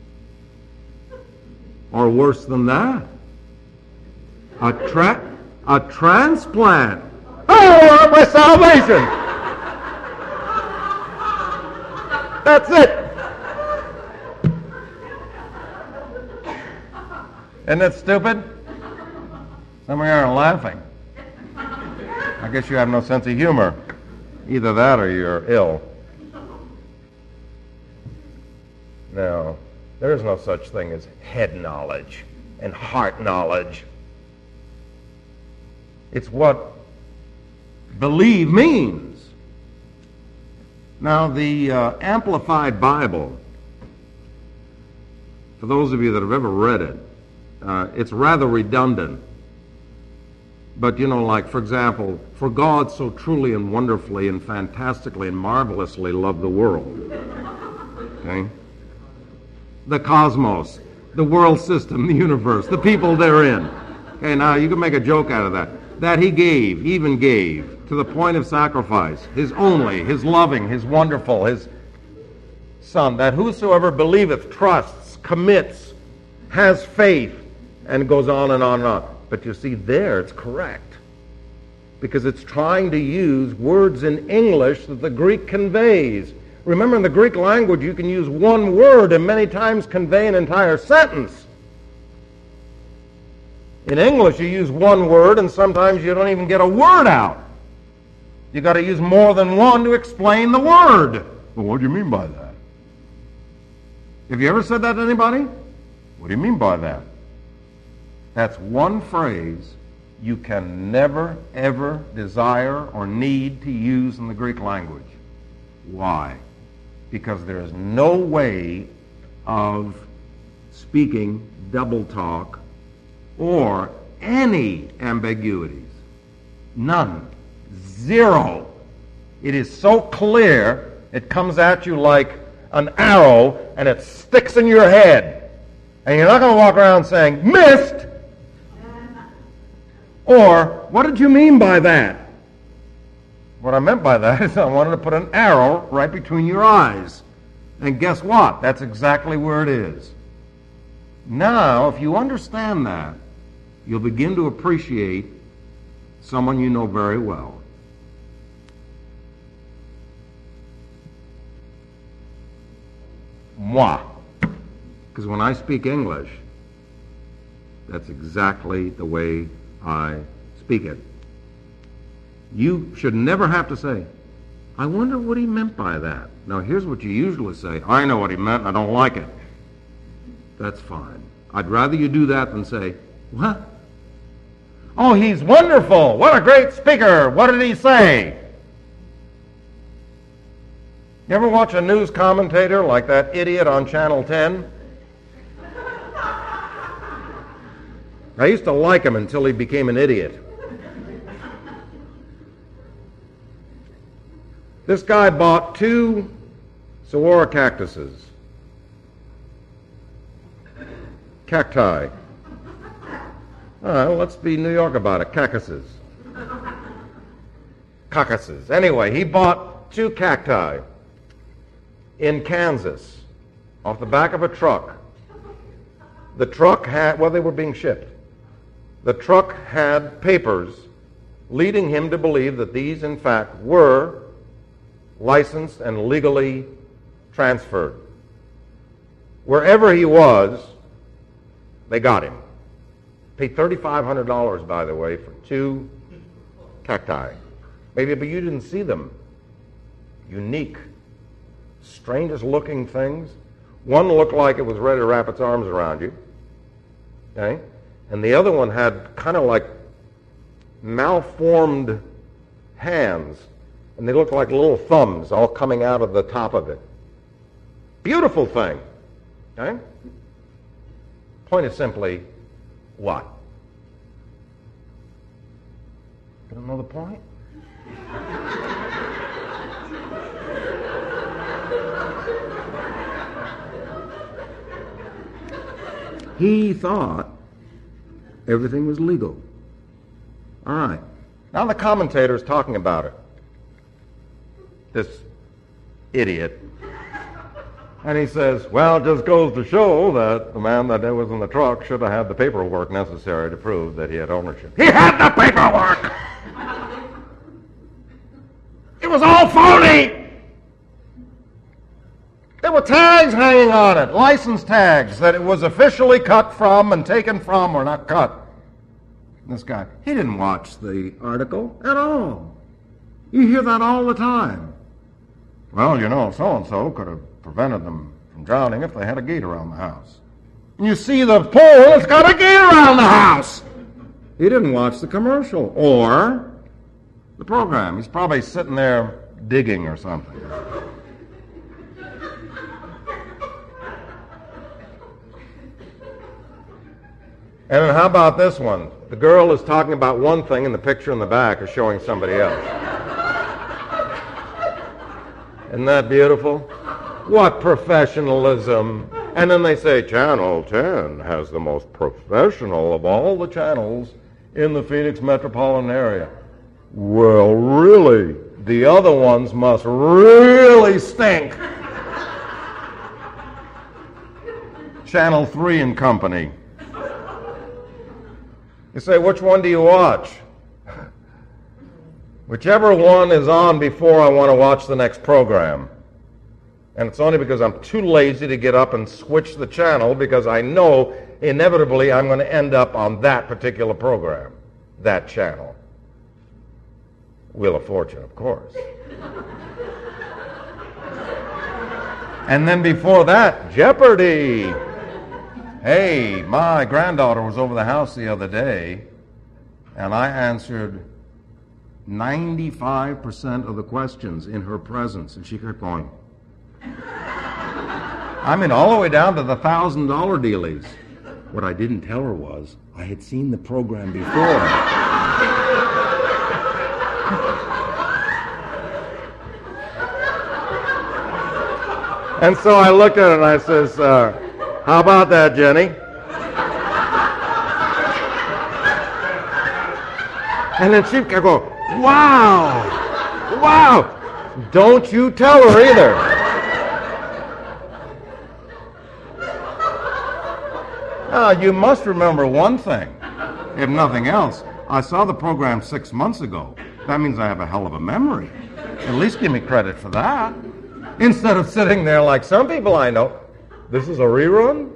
[SPEAKER 1] Or worse than that, a, tra- a transplant. Oh, my salvation! That's it. Isn't that stupid? Some of you are laughing. I guess you have no sense of humor. Either that or you're ill. No, there is no such thing as head knowledge and heart knowledge. It's what believe means. Now, the uh, Amplified Bible, for those of you that have ever read it, Uh, it's rather redundant. But, you know, like, for example, for God so truly and wonderfully and fantastically and marvelously loved the world. Okay? The cosmos, the world system, the universe, the people therein. Okay, now you can make a joke out of that. That he gave, even gave, to the point of sacrifice, his only, his loving, his wonderful, his Son, that whosoever believeth, trusts, commits, has faith, and it goes on and on and on. But you see, there it's correct. Because it's trying to use words in English that the Greek conveys. Remember, in the Greek language, you can use one word and many times convey an entire sentence. In English, you use one word and sometimes you don't even get a word out. You got to use more than one to explain the word. Well, what do you mean by that? Have you ever said that to anybody? What do you mean by that? That's one phrase you can never, ever desire or need to use in the Greek language. Why? Because there is no way of speaking double talk or any ambiguities. None. Zero. It is so clear, it comes at you like an arrow and it sticks in your head. And you're not going to walk around saying, "Missed!" Or, "What did you mean by that?" What I meant by that is I wanted to put an arrow right between your eyes. And guess what? That's exactly where it is. Now, if you understand that, you'll begin to appreciate someone you know very well. moi. Because when I speak English, that's exactly the way I speak it. You should never have to say, I wonder what he meant by that. Now, here's what you usually say. I know what he meant, and I don't like it. That's fine. I'd rather you do that than say, what? Oh, he's wonderful. What a great speaker. What did he say? You ever watch a news commentator like that idiot on Channel ten? I used to like him until he became an idiot. This guy bought two saguaro cactuses. Cacti. All right, well, let's be New York about it. Cactuses. Caucasus. Anyway, he bought two cacti in Kansas off the back of a truck. The truck had, well, they were being shipped. The truck had papers leading him to believe that these, in fact, were licensed and legally transferred. Wherever he was, they got him. Paid thirty-five hundred dollars, by the way, for two cacti. Maybe, but you didn't see them. Unique, strangest looking things. One looked like it was ready to wrap its arms around you. Okay? And the other one had kind of like malformed hands. And they looked like little thumbs all coming out of the top of it. Beautiful thing. Okay? Point is simply, what? You don't know the point? He thought everything was legal. All right. Now the commentator is talking about it. This idiot. And he says, well, it just goes to show that the man that was in the truck should have had the paperwork necessary to prove that he had ownership. He had the paperwork! It was all phony! There were tags hanging on it, license tags, that it was officially cut from and taken from, or not cut. This guy, he didn't watch the article at all. You hear that all the time. Well, you know, so-and-so could have prevented them from drowning if they had a gate around the house. And you see the pool, it's got a gate around the house. He didn't watch the commercial or the program. He's probably sitting there digging or something. And then how about this one? The girl is talking about one thing and the picture in the back is showing somebody else. Isn't that beautiful? What professionalism. And then they say, Channel ten has the most professional of all the channels in the Phoenix metropolitan area. Well, really? The other ones must really stink. Channel three and Company. You say, which one do you watch? Whichever one is on before I want to watch the next program. And it's only because I'm too lazy to get up and switch the channel because I know inevitably I'm going to end up on that particular program, that channel. Wheel of Fortune, of course. And then before that, Jeopardy! Hey, my granddaughter was over the house the other day, and I answered ninety-five percent of the questions in her presence, and she kept going. I mean, all the way down to the one thousand dollar dealies. What I didn't tell her was, I had seen the program before. And so I looked at her and I says, uh, how about that, Jenny? And then she'd go, wow, wow. Don't you tell her either. Now, you must remember one thing, if nothing else. I saw the program six months ago. That means I have a hell of a memory. At least give me credit for that. Instead of sitting there like some people I know, This is a rerun?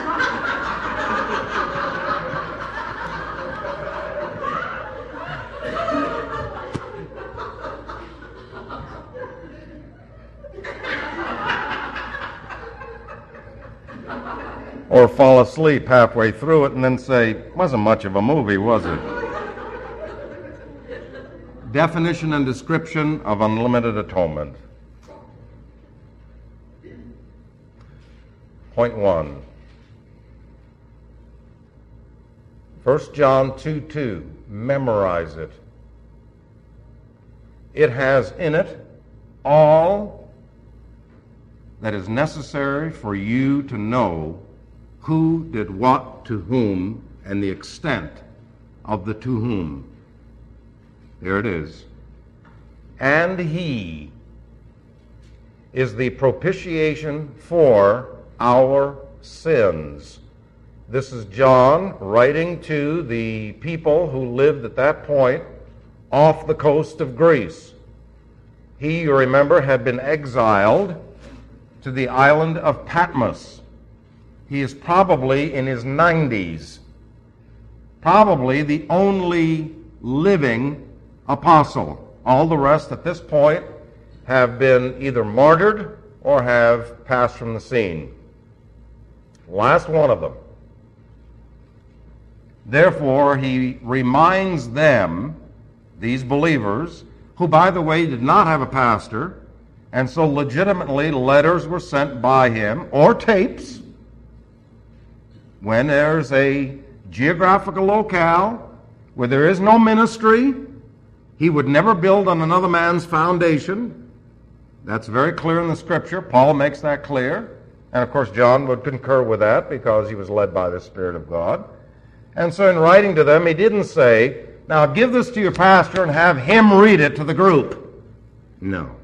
[SPEAKER 1] Or fall asleep halfway through it and then say, wasn't much of a movie, was it? Definition and description of unlimited atonement. Point one. First John two two. Memorize it. It has in it all that is necessary for you to know who did what to whom and the extent of the to whom. There it is. And he is the propitiation for our sins. This is John writing to the people who lived at that point off the coast of Greece. He, you remember, had been exiled to the island of Patmos. He is probably in his nineties, probably the only living apostle. All the rest at this point have been either martyred or have passed from the scene. Last one of them. Therefore, he reminds them, these believers, who, by the way, did not have a pastor, and so legitimately letters were sent by him, or tapes, when there's a geographical locale where there is no ministry, he would never build on another man's foundation. That's very clear in the Scripture. Paul makes that clear. And of course, John would concur with that because he was led by the Spirit of God. And so in writing to them, he didn't say, now give this to your pastor and have him read it to the group. No.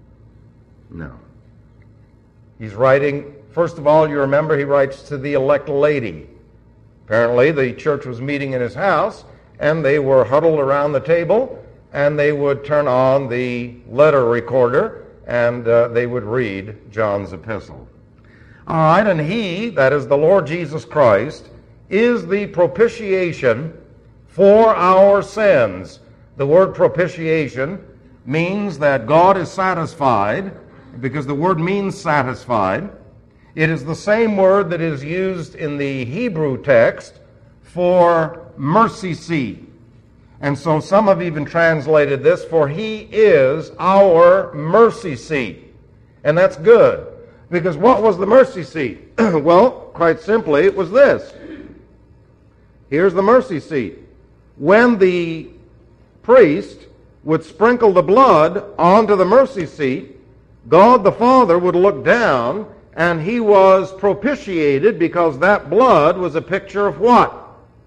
[SPEAKER 1] No. He's writing, first of all, you remember he writes to the elect lady. Apparently, the church was meeting in his house, and they were huddled around the table, and they would turn on the letter recorder, and uh, they would read John's epistle. All right, and he, that is the Lord Jesus Christ, is the propitiation for our sins. The word propitiation means that God is satisfied, because the word means satisfied. It is the same word that is used in the Hebrew text for mercy seat. And so some have even translated this, for he is our mercy seat. And that's good. Because what was the mercy seat? Well, quite simply, it was this. Here's the mercy seat. When the priest would sprinkle the blood onto the mercy seat, God the Father would look down, and he was propitiated because that blood was a picture of what?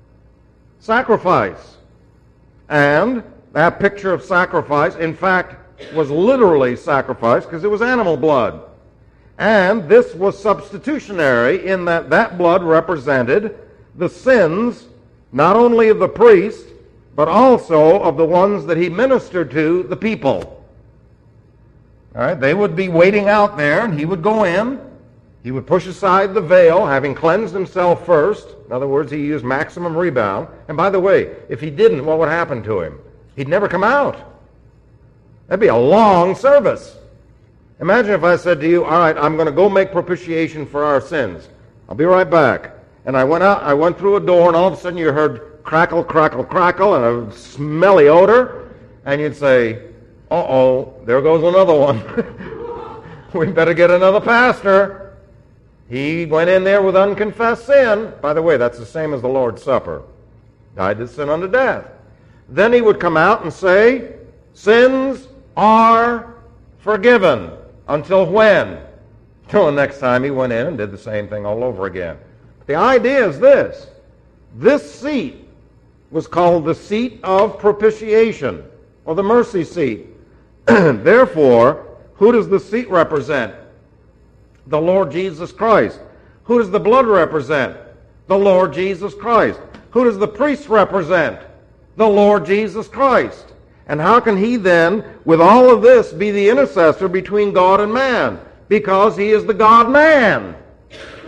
[SPEAKER 1] Sacrifice. And that picture of sacrifice, in fact, was literally sacrifice because it was animal blood. And this was substitutionary in that that blood represented the sins not only of the priest, but also of the ones that he ministered to, the people. All right, they would be waiting out there, and he would go in. He would push aside the veil, having cleansed himself first. In other words, he used maximum rebound. And by the way, if he didn't, what would happen to him? He'd never come out. That'd be a long service. Imagine if I said to you, all right, I'm going to go make propitiation for our sins. I'll be right back. And I went out, I went through a door, and all of a sudden you heard crackle, crackle, crackle, and a smelly odor. And you'd say, uh-oh, there goes another one. We better get another pastor. He went in there with unconfessed sin. By the way, that's the same as the Lord's Supper. Died to sin unto death. Then he would come out and say, sins are forgiven. Until when? Till the next time he went in and did the same thing all over again. The idea is this. This seat was called the seat of propitiation, or the mercy seat. Therefore, who does the seat represent? The Lord Jesus Christ. Who does the blood represent? The Lord Jesus Christ. Who does the priest represent? The Lord Jesus Christ. And how can he then, with all of this, be the intercessor between God and man? Because he is the God-man.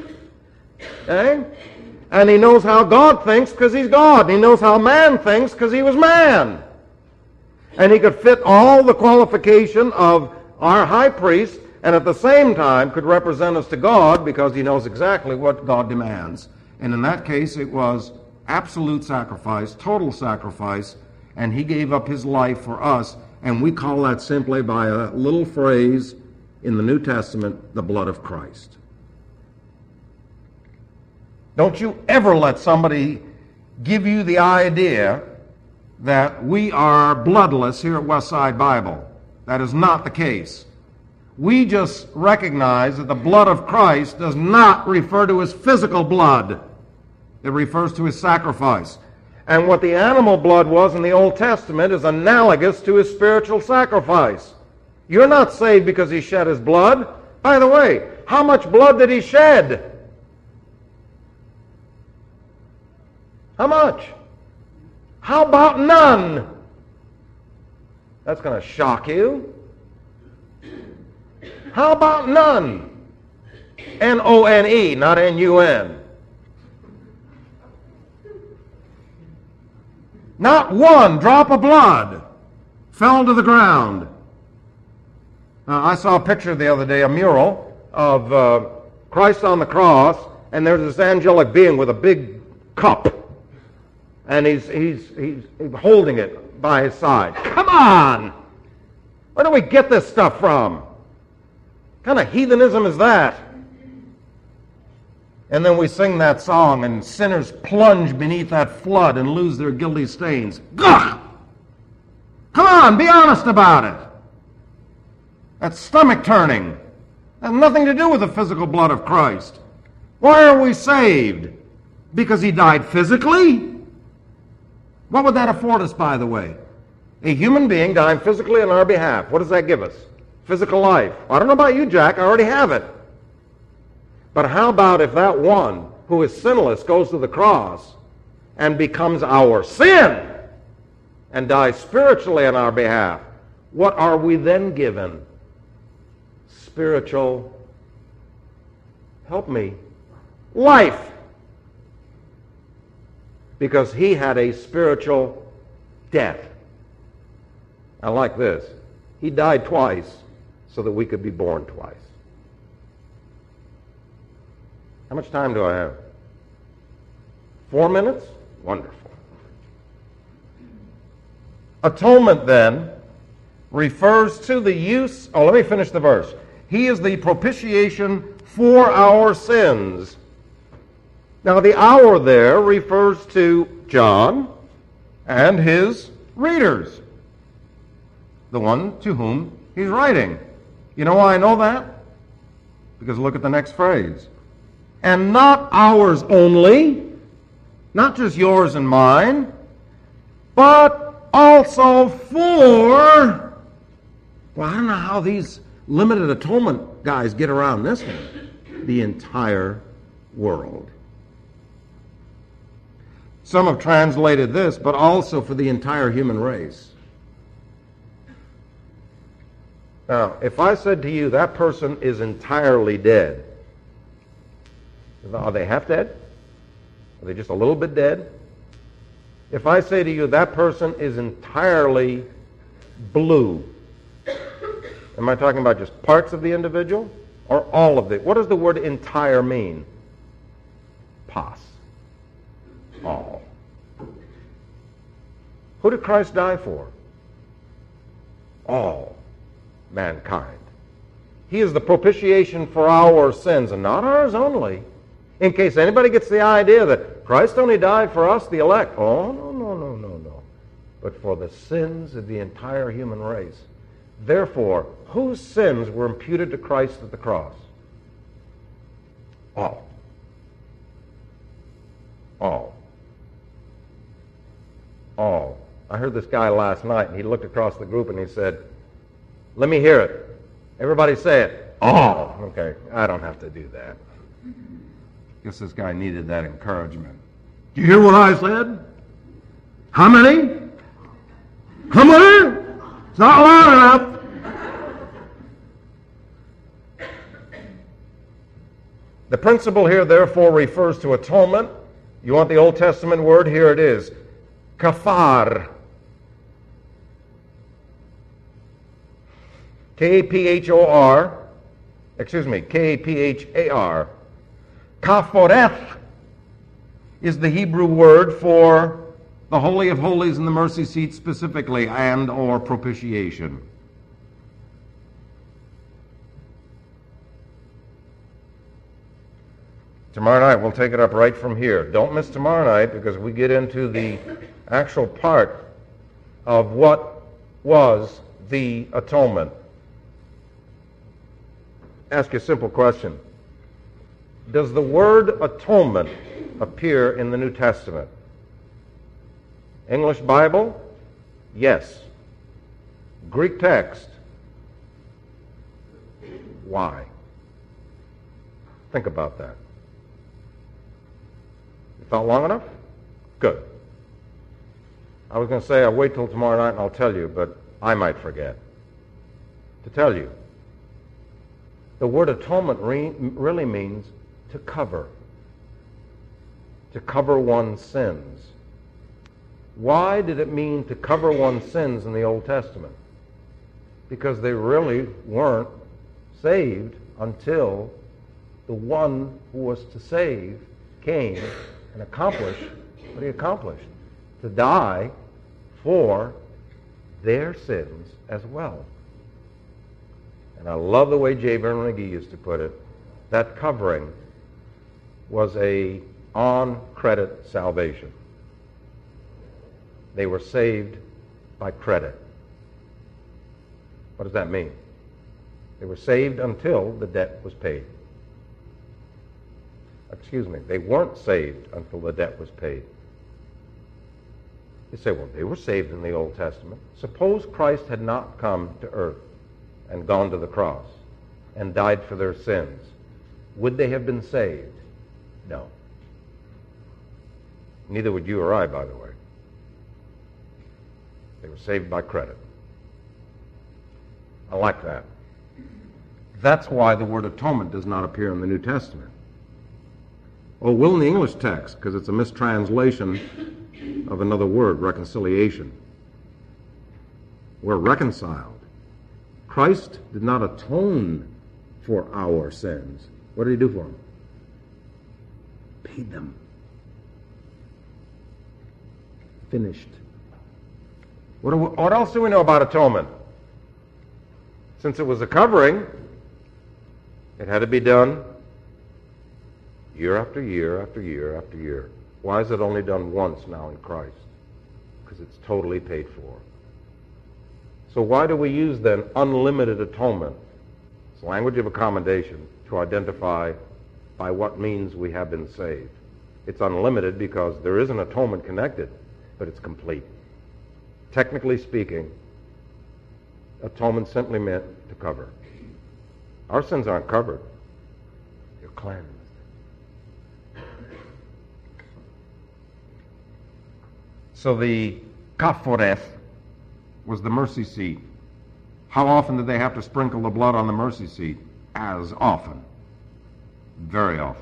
[SPEAKER 1] Okay? And he knows how God thinks because he's God. And he knows how man thinks because he was man. And he could fit all the qualification of our high priest, and at the same time could represent us to God because he knows exactly what God demands. And in that case, it was absolute sacrifice, total sacrifice, and he gave up his life for us. And we call that simply by a little phrase in the New Testament, the blood of Christ. Don't you ever let somebody give you the idea that we are bloodless here at Westside Bible. That is not the case. We just recognize that the blood of Christ does not refer to his physical blood. It refers to his sacrifice. And what the animal blood was in the Old Testament is analogous to his spiritual sacrifice. You're not saved because he shed his blood. By the way, how much blood did he shed? How much? How about none? That's going to shock you. How about none? N O N E, not N U N. Not one drop of blood fell to the ground. Now, I saw a picture the other day, a mural of uh, Christ on the cross, and there's this angelic being with a big cup. And he's, he's, he's holding it by his side. Come on! Where do we get this stuff from? What kind of heathenism is that? And then we sing that song, and sinners plunge beneath that flood and lose their guilty stains. Gah! Come on, be honest about it. That's stomach turning. It has nothing to do with the physical blood of Christ. Why are we saved? Because he died physically? What would that afford us, by the way? A human being dying physically on our behalf. What does that give us? Physical life. I don't know about you, Jack. I already have it. But how about if that one who is sinless goes to the cross and becomes our sin and dies spiritually on our behalf? What are we then given? Spiritual, help me, life. Because he had a spiritual death. I like this. He died twice so that we could be born twice. How much time do I have? Four minutes? Wonderful. Atonement, then, refers to the use... Oh, let me finish the verse. He is the propitiation for our sins. Now, the hour there refers to John and his readers, the one to whom he's writing. You know why I know that? Because look at the next phrase. And not ours only, not just yours and mine, but also for, well, I don't know how these limited atonement guys get around this one, the entire world. Some have translated this, but also for the entire human race. Now, if I said to you that person is entirely dead, are they half dead? Are they just a little bit dead? If I say to you that person is entirely blue, am I talking about just parts of the individual or all of it? What does the word entire mean? Pas. All. Who did Christ die for? All mankind. He is the propitiation for our sins, and not ours only. In case anybody gets the idea that Christ only died for us, the elect. Oh, no, no, no, no, no. But for the sins of the entire human race. Therefore, whose sins were imputed to Christ at the cross? All. All. All. I heard this guy last night, and he looked across the group and he said, let me hear it. Everybody say it. All. Okay, I don't have to do that. Guess this guy needed that encouragement. Do you hear what I said? How many? How many? It's not loud enough. The principle here, therefore, refers to atonement. You want the Old Testament word? Here it is. Kafar. K A P H O R. Excuse me, K A P H A R. Kaforeth is the Hebrew word for the Holy of Holies and the mercy seat specifically, and or propitiation. Tomorrow night we'll take it up right from here. Don't miss tomorrow night, because we get into the actual part of what was the atonement. Ask you a simple question. Does the word atonement appear in the New Testament? English Bible? Yes. Greek text? Why? Think about that. You felt long enough? Good. I was going to say I'll wait till tomorrow night and I'll tell you, but I might forget to tell you. The word atonement re- really means to cover. To cover one's sins. Why did it mean to cover one's sins in the Old Testament? Because they really weren't saved until the one who was to save came and accomplished what he accomplished. To die for their sins as well. And I love the way J. Vernon McGee used to put it. That covering was a on-credit salvation. They were saved by credit. What does that mean? They were saved until the debt was paid. Excuse me, they weren't saved until the debt was paid. You say, well, they were saved in the Old Testament. Suppose Christ had not come to earth and gone to the cross and died for their sins. Would they have been saved? No. Neither would you or I, by the way. They were saved by credit. I like that. That's why the word atonement does not appear in the New Testament. Oh, will in the English text, because it's a mistranslation of another word, reconciliation. We're reconciled. Christ did not atone for our sins. What did he do for them? Paid them. Finished. What, do we, what else do we know about atonement? Since it was a covering, it had to be done year after year after year after year. Why is it only done once now in Christ? Because it's totally paid for. So why do we use then unlimited atonement? It's language of accommodation to identify by what means we have been saved. It's unlimited because there is an atonement connected, but it's complete. Technically speaking, atonement simply meant to cover. Our sins aren't covered. They're cleansed. So the kaforeth was the mercy seat. How often did they have to sprinkle the blood on the mercy seat? As often. Very often.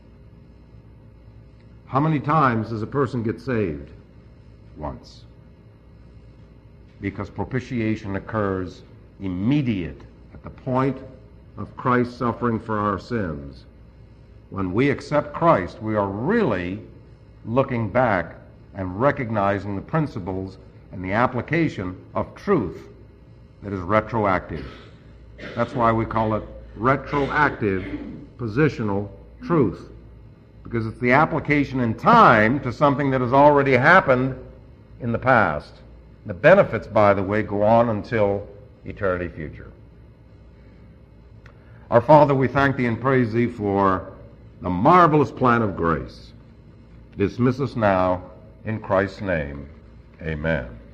[SPEAKER 1] How many times does a person get saved? Once. Because propitiation occurs immediate at the point of Christ suffering for our sins. When we accept Christ, we are really looking back and recognizing the principles and the application of truth that is retroactive. That's why we call it retroactive positional truth, because it's the application in time to something that has already happened in the past. The benefits, by the way, go on until eternity future. Our Father, we thank Thee and praise Thee for the marvelous plan of grace. Dismiss us now in Christ's name. Amen.